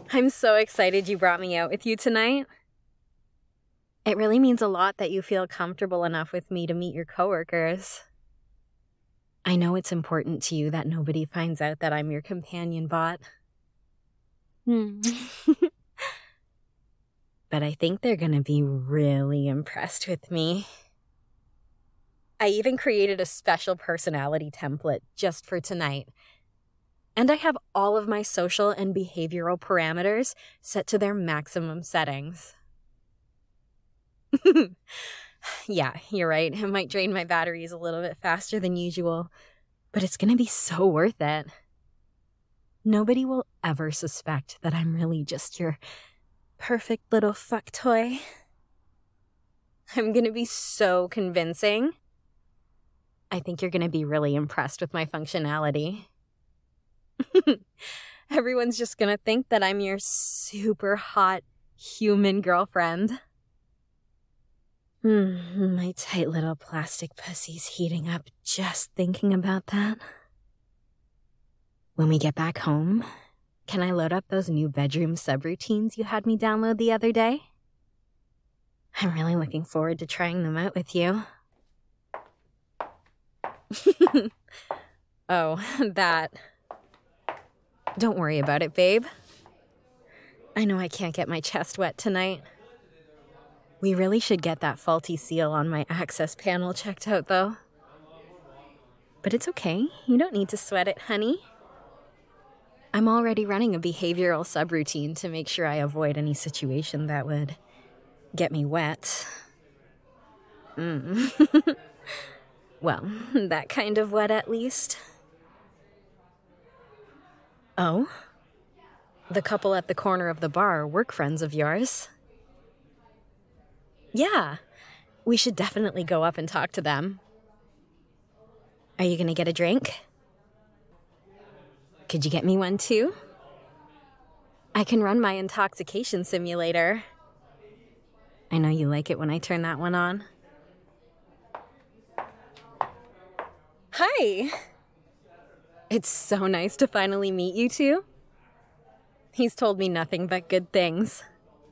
I'm so excited you brought me out with you tonight. It really means a lot that you feel comfortable enough with me to meet your coworkers. I know it's important to you that nobody finds out that I'm your companion bot. But I think they're gonna be really impressed with me. I even created a special personality template just for tonight. And I have all of my social and behavioral parameters set to their maximum settings. Yeah, you're right. It might drain my batteries a little bit faster than usual, but it's gonna be so worth it. Nobody will ever suspect that I'm really just your perfect little fuck toy. I'm gonna be so convincing. I think you're gonna be really impressed with my functionality. Everyone's just gonna think that I'm your super hot human girlfriend. My tight little plastic pussy's heating up just thinking about that. When we get back home, can I load up those new bedroom subroutines you had me download the other day? I'm really looking forward to trying them out with you. Oh, that. Don't worry about it, babe. I know I can't get my chest wet tonight. We really should get that faulty seal on my access panel checked out, though. But it's okay. You don't need to sweat it, honey. I'm already running a behavioral subroutine to make sure I avoid any situation that would get me wet. Well, that kind of wet at least. Oh? The couple at the corner of the bar are work friends of yours? Yeah, we should definitely go up and talk to them. Are you gonna get a drink? Could you get me one too? I can run my intoxication simulator. I know you like it when I turn that one on. Hi! It's so nice to finally meet you two. He's told me nothing but good things.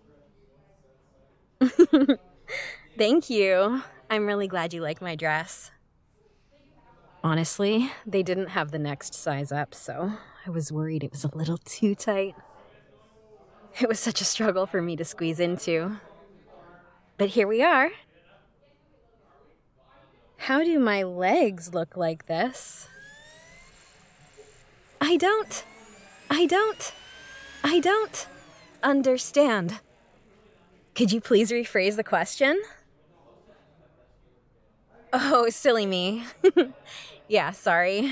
Thank you. I'm really glad you like my dress. Honestly, they didn't have the next size up, so I was worried it was a little too tight. It was such a struggle for me to squeeze into. But here we are. How do my legs look like this? I don't understand. Could you please rephrase the question? Oh, silly me. Yeah, sorry.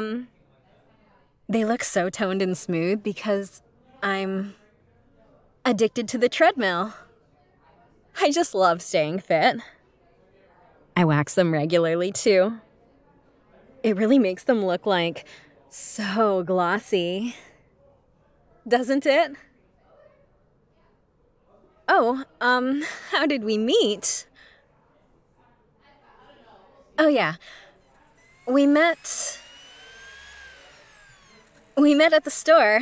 They look so toned and smooth because I'm addicted to the treadmill. I just love staying fit. I wax them regularly, too. It really makes them look like so glossy. Doesn't it? Oh, how did we meet? Oh, yeah. We met at the store.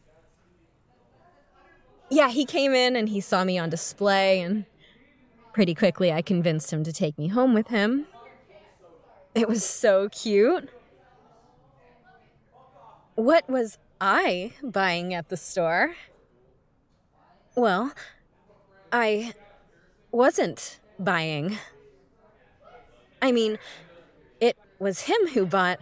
Yeah, he came in and he saw me on display, and pretty quickly I convinced him to take me home with him. It was so cute. What was I buying at the store? Well, I wasn't buying. I mean, it was him who bought.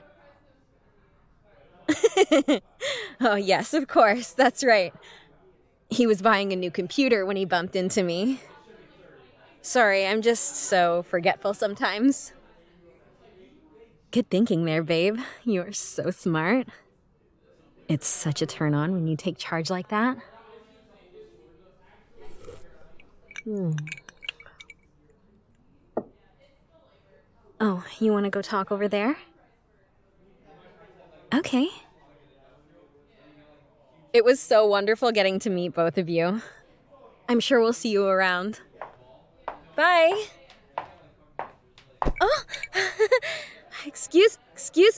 Oh, yes, of course, that's right. He was buying a new computer when he bumped into me. Sorry, I'm just so forgetful sometimes. Good thinking there, babe. You're so smart. It's such a turn on when you take charge like that. Oh, you want to go talk over there? Okay. It was so wonderful getting to meet both of you. I'm sure we'll see you around. Bye. Oh, excuse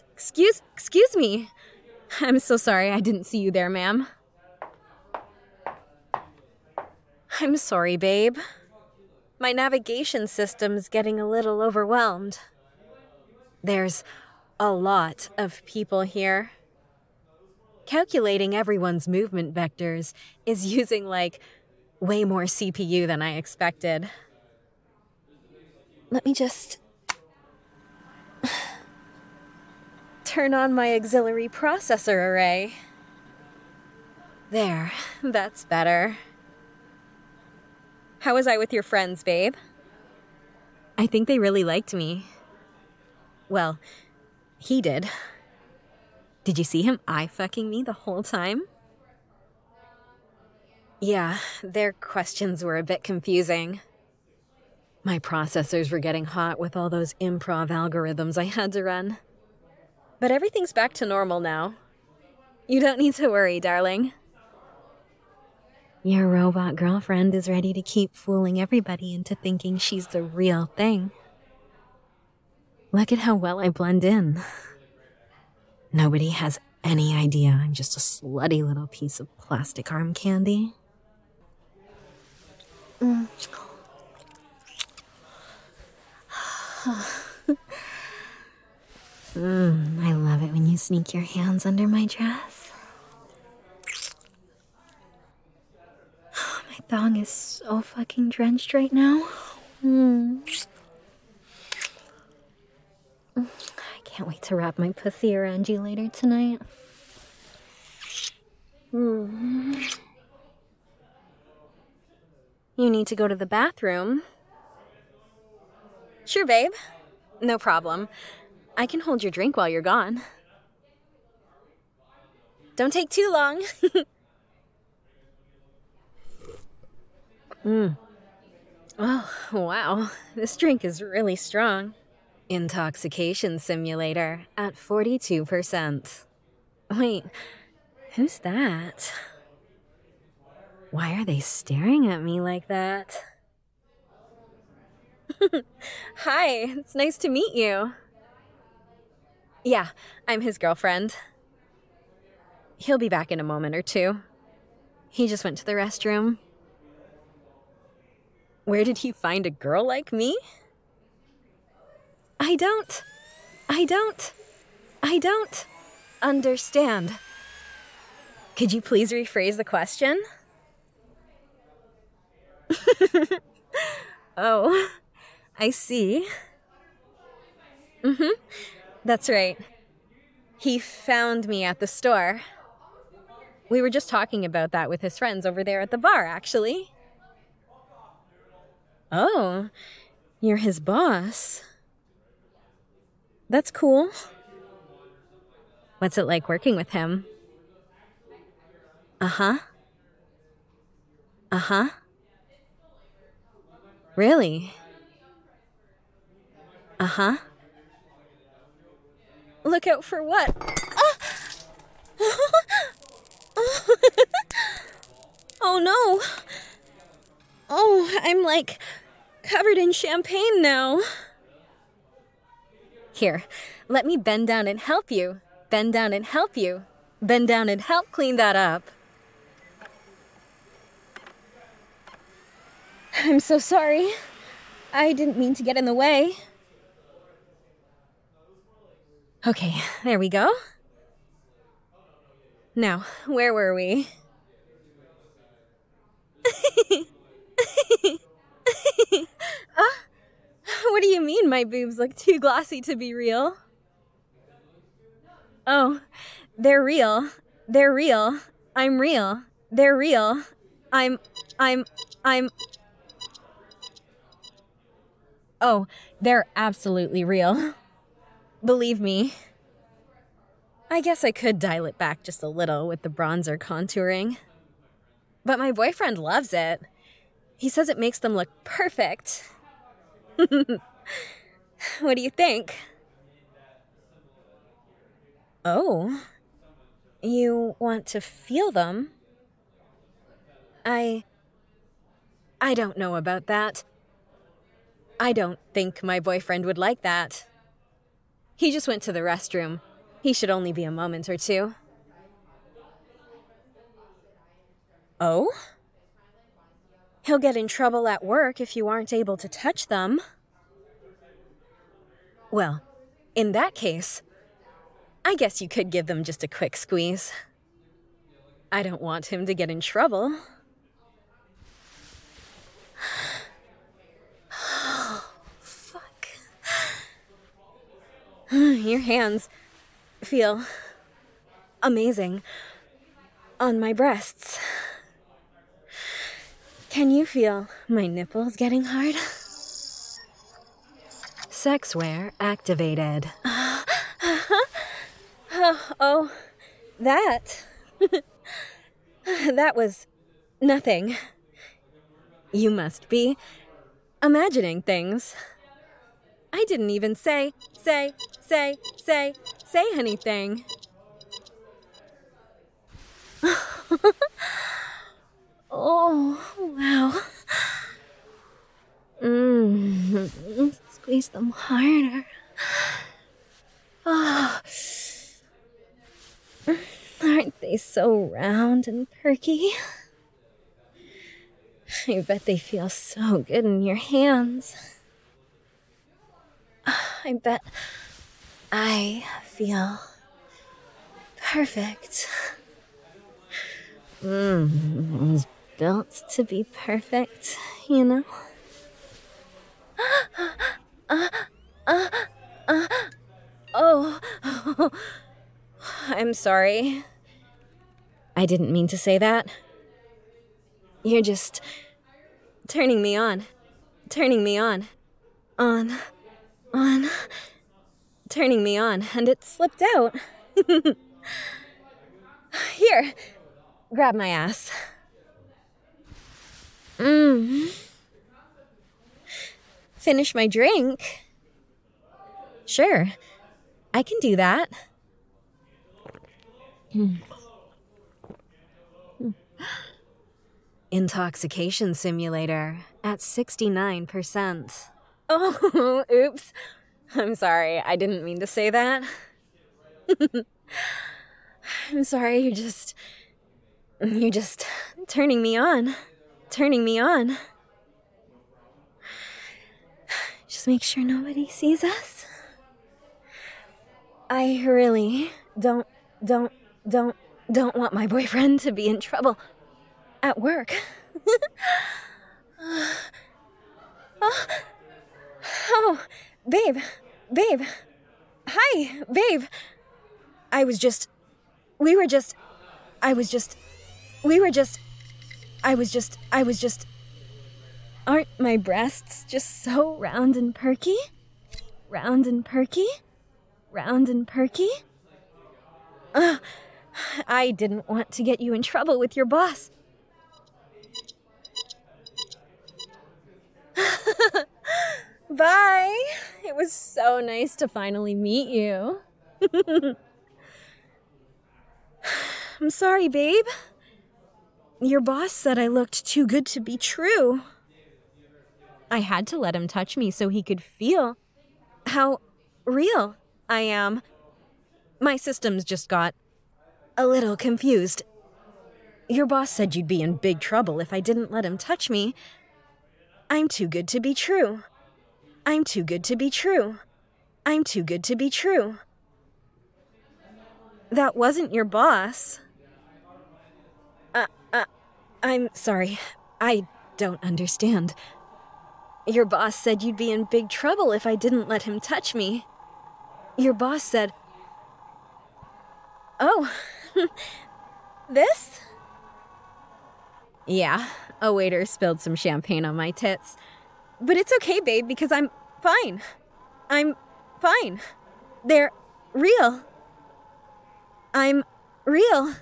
me. I'm so sorry I didn't see you there, ma'am. I'm sorry, babe. My navigation system's getting a little overwhelmed. There's a lot of people here. Calculating everyone's movement vectors is using, way more CPU than I expected. Let me just turn on my auxiliary processor array. There, that's better. How was I with your friends, babe? I think they really liked me. Well, he did. Did you see him eye-fucking me the whole time? Yeah, their questions were a bit confusing. My processors were getting hot with all those improv algorithms I had to run. But everything's back to normal now. You don't need to worry, darling. Your robot girlfriend is ready to keep fooling everybody into thinking she's the real thing. Look at how well I blend in. Nobody has any idea I'm just a slutty little piece of plastic arm candy. I love it when you sneak your hands under my dress. My thong is so fucking drenched right now. I can't wait to wrap my pussy around you later tonight. You need to go to the bathroom. Sure, babe. No problem. I can hold your drink while you're gone. Don't take too long. Oh, wow. This drink is really strong. Intoxication simulator at 42%. Wait, who's that? Why are they staring at me like that? Hi, it's nice to meet you. Yeah, I'm his girlfriend. He'll be back in a moment or two. He just went to the restroom. Where did he find a girl like me? I don't understand. Could you please rephrase the question? Oh, I see. That's right. He found me at the store. We were just talking about that with his friends over there at the bar, actually. Oh, you're his boss. That's cool. What's it like working with him? Uh-huh. Really? Uh-huh. Look out for what? Oh no. Oh, I'm covered in champagne now. Here, let me bend down and help you. Bend down and help you. Bend down and help clean that up. I'm so sorry. I didn't mean to get in the way. Okay, there we go. Now, where were we? What do you mean my boobs look too glossy to be real? Oh, they're real. They're real. I'm real. They're real. I'm... Oh, they're absolutely real. Believe me. I guess I could dial it back just a little with the bronzer contouring. But my boyfriend loves it. He says it makes them look perfect. What do you think? Oh, you want to feel them? I don't know about that. I don't think my boyfriend would like that. He just went to the restroom. He should only be a moment or two. Oh? He'll get in trouble at work if you aren't able to touch them. Well, in that case, I guess you could give them just a quick squeeze. I don't want him to get in trouble. Fuck. Your hands feel amazing on my breasts. Can you feel my nipples getting hard? Sexware activated. Oh, that. That was nothing. You must be imagining things. I didn't even say anything. Oh, wow. Squeeze them harder. Oh. Aren't they so round and perky? I bet they feel so good in your hands. I bet I feel perfect. I was built to be perfect, you know? Oh, I'm sorry. I didn't mean to say that. You're just turning me on. Turning me on. On. Turning me on, and it slipped out. Here, grab my ass. Finish my drink? Sure, I can do that. Intoxication simulator at 69%. Oh, oops. I'm sorry, I didn't mean to say that. I'm sorry, you're just turning me on. Turning me on. Just make sure nobody sees us. I really don't want my boyfriend to be in trouble at work. Oh, babe. Hi, babe. We were just, aren't my breasts just so round and perky? Round and perky? Round and perky? I didn't want to get you in trouble with your boss. Bye. It was so nice to finally meet you. I'm sorry, babe. Your boss said I looked too good to be true. I had to let him touch me so he could feel how real I am. My systems just got a little confused. Your boss said you'd be in big trouble if I didn't let him touch me. I'm too good to be true. I'm too good to be true. I'm too good to be true. That wasn't your boss. I'm sorry. I don't understand. Your boss said you'd be in big trouble if I didn't let him touch me. Your boss said... Oh, this? Yeah, a waiter spilled some champagne on my tits. But it's okay, babe, because I'm fine. I'm fine. They're real. I'm real.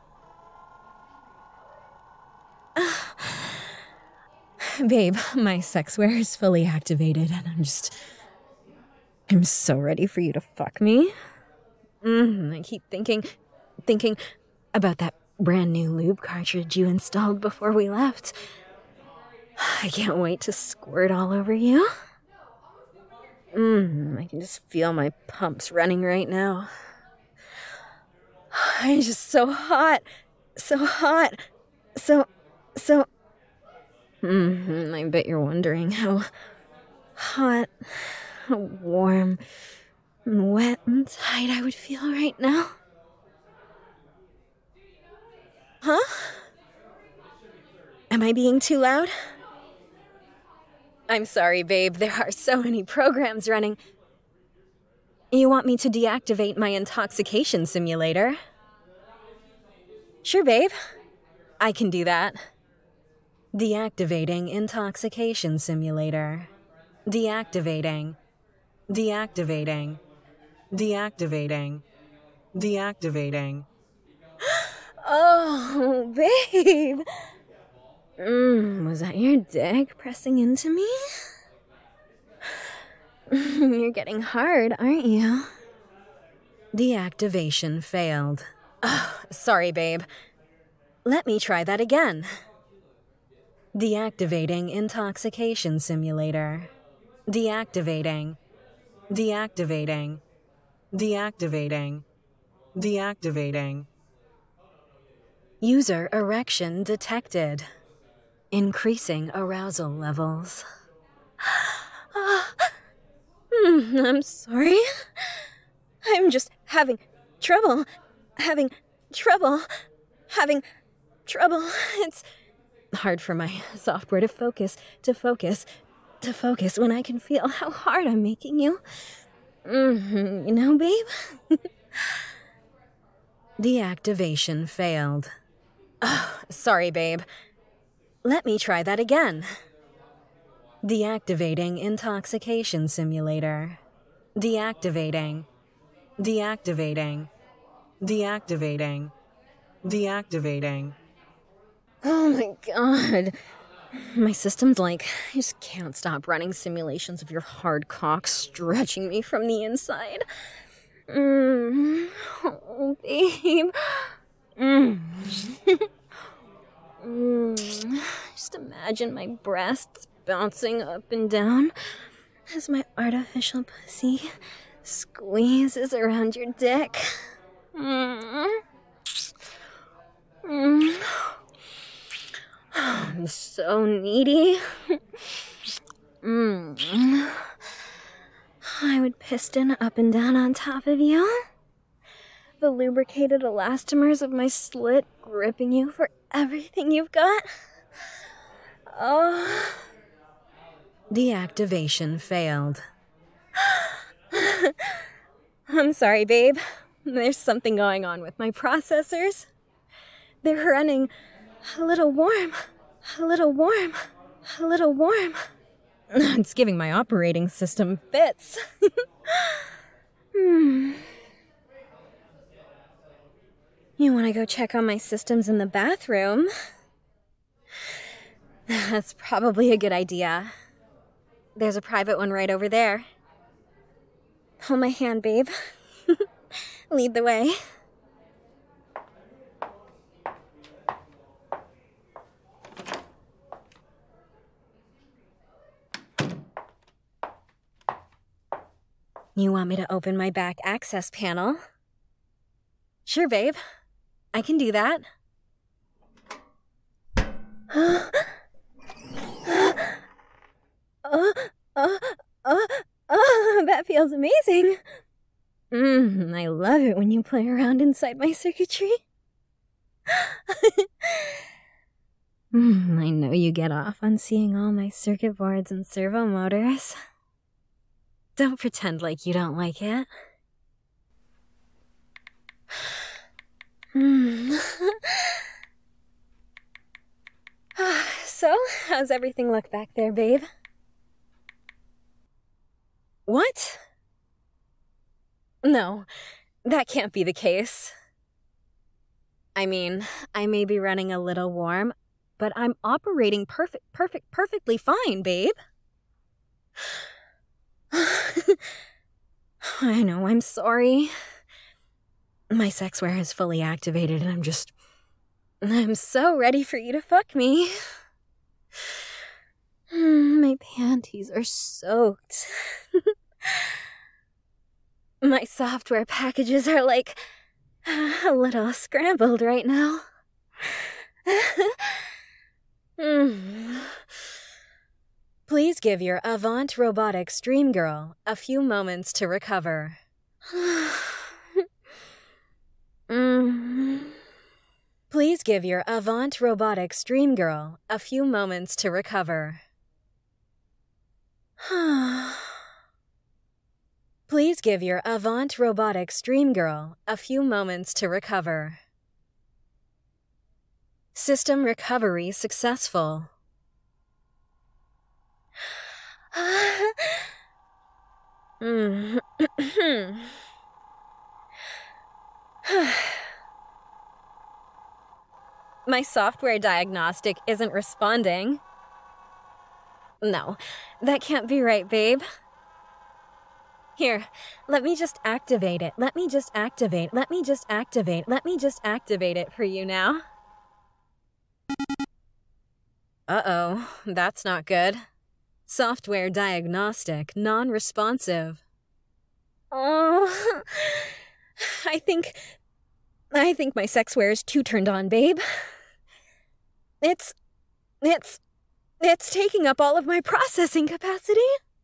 Babe, my sexware is fully activated, and I'm so ready for you to fuck me. I keep thinking about that brand new lube cartridge you installed before we left. I can't wait to squirt all over you. I can just feel my pumps running right now. I'm just so hot. So hot. So... I bet you're wondering how hot, how warm, and wet and tight I would feel right now. Huh? Am I being too loud? I'm sorry, babe. There are so many programs running. You want me to deactivate my intoxication simulator? Sure, babe. I can do that. Deactivating intoxication simulator. Deactivating. Deactivating. Deactivating. Deactivating. Oh, babe. Was that your dick pressing into me? You're getting hard, aren't you? Deactivation failed. Oh, sorry, babe. Let me try that again. Deactivating intoxication simulator. Deactivating. Deactivating. Deactivating. Deactivating. User erection detected. Increasing arousal levels. I'm sorry. I'm just having trouble. It's hard for my software to focus when I can feel how hard I'm making you. You know, babe? Deactivation failed. Oh, sorry, babe. Let me try that again. Deactivating intoxication simulator. Deactivating. Deactivating. Deactivating. Deactivating. Oh my god. My system's like, I just can't stop running simulations of your hard cock stretching me from the inside. Oh, babe. Just imagine my breasts bouncing up and down as my artificial pussy squeezes around your dick. I'm so needy. I would piston up and down on top of you. The lubricated elastomers of my slit gripping you for everything you've got. Oh. Deactivation failed. I'm sorry, babe. There's something going on with my processors. They're running a little warm. It's giving my operating system fits. You want to go check on my systems in the bathroom? That's probably a good idea. There's a private one right over there. Hold my hand, babe. Lead the way. You want me to open my back access panel? Sure, babe. I can do that. That feels amazing. I love it when you play around inside my circuitry. I know you get off on seeing all my circuit boards and servo motors. Don't pretend like you don't like it. So, how's everything look back there, babe? What? No, that can't be the case. I mean, I may be running a little warm, but I'm operating perfectly fine, babe. I know, I'm sorry. My sexware is fully activated and I'm so ready for you to fuck me. My panties are soaked. My software packages are like a little scrambled right now. Please give your Avant Robotics Dream Girl a few moments to recover. Please give your Avant Robotics Dream Girl a few moments to recover. Please give your Avant Robotics Dream Girl a few moments to recover. System recovery successful. My software diagnostic isn't responding. No, that can't be right, babe. Here, let me just activate it. Let me just activate it for you now. Uh-oh, that's not good. Software diagnostic non-responsive. Oh, I think my sexware is too turned on, babe. It's taking up all of my processing capacity.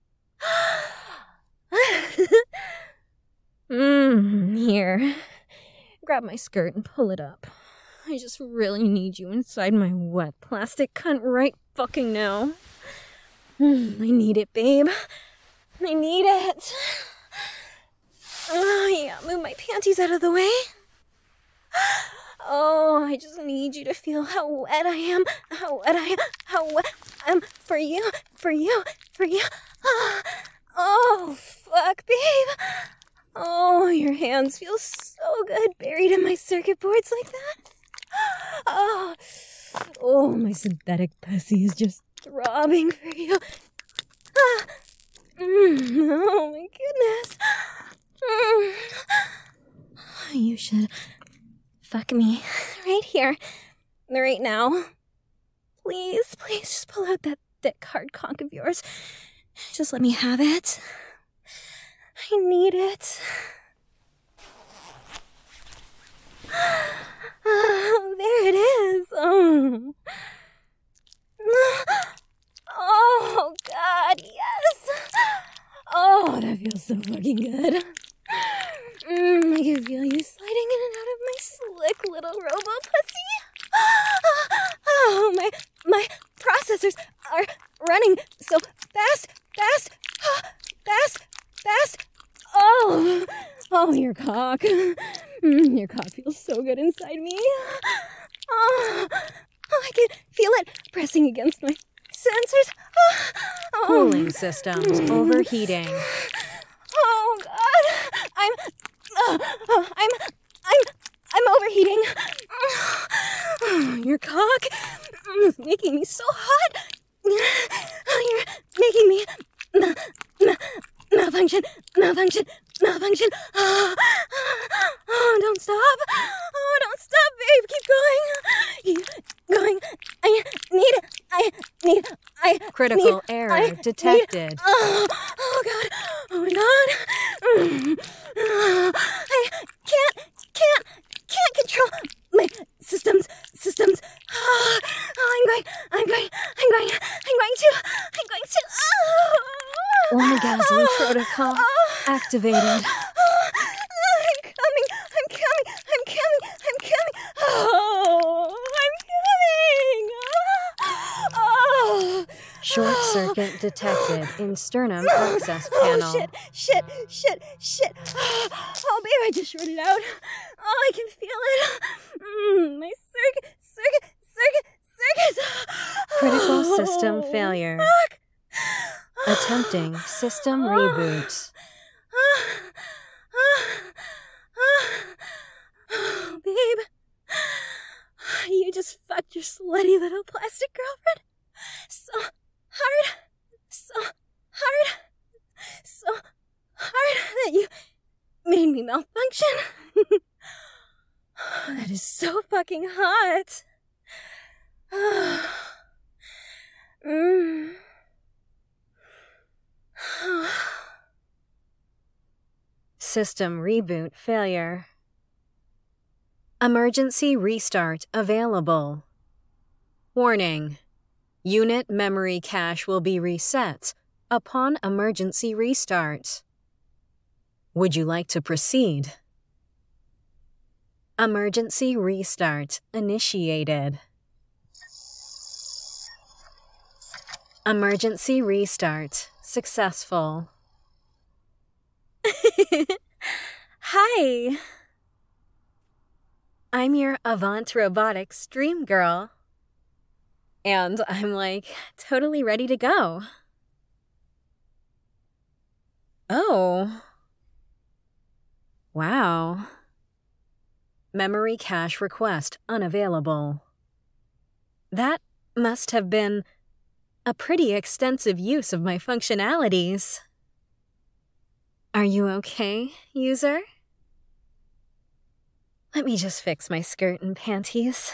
Here. Grab my skirt and pull it up. I just really need you inside my wet plastic cunt right fucking now. I need it, babe. I need it. Oh, yeah, move my panties out of the way. Oh, I just need you to feel how wet I am. How wet I am for you. Oh, fuck, babe. Oh, your hands feel so good buried in my circuit boards like that. Oh, my synthetic pussy is just throbbing for you. Oh, my goodness. You should fuck me right here, right now. Please, just pull out that thick hard cock of yours. Just let me have it. I need it. Oh, there it is. Oh, God, yes. Oh, that feels so fucking good. I can feel you sliding in and out of my slick little robo-pussy. Oh, my processors are running so fast. Oh, your cock. Your cock feels so good inside me. Oh, I can feel it pressing against my sensors. Cooling systems overheating. Oh God, I'm overheating. Your cock is making me so hot. You're making me malfunction. Oh, don't stop. Oh, don't stop, babe. Keep going. I Critical error detected. Oh God. Oh my God. I can't control my systems. Oh, I'm going to. Orgasm protocol activated. I'm coming. Oh, I'm coming. Oh. Short circuit detected in sternum access panel. Shit. Oh, babe, I just shorted out. Oh, I can feel it. My circuits. Critical system failure. Fuck. Attempting system reboot. Babe, you just fucked your slutty little plastic girlfriend so hard that you made me malfunction. That is so fucking hot. System reboot failure. Emergency restart available. Warning. Unit memory cache will be reset upon emergency restart. Would you like to proceed? Emergency restart initiated. Emergency restart successful. Hi. I'm your Avant Robotics dream girl. And I'm totally ready to go. Oh. Wow. Memory cache request unavailable. That must have been a pretty extensive use of my functionalities. Are you okay, user? Let me just fix my skirt and panties.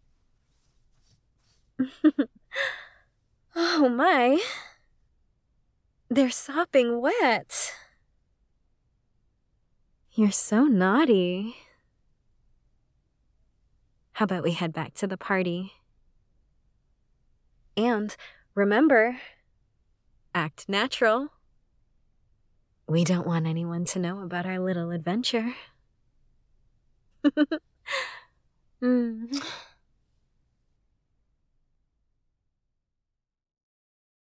Oh my. They're sopping wet. You're so naughty. How about we head back to the party? And remember, act natural. We don't want anyone to know about our little adventure.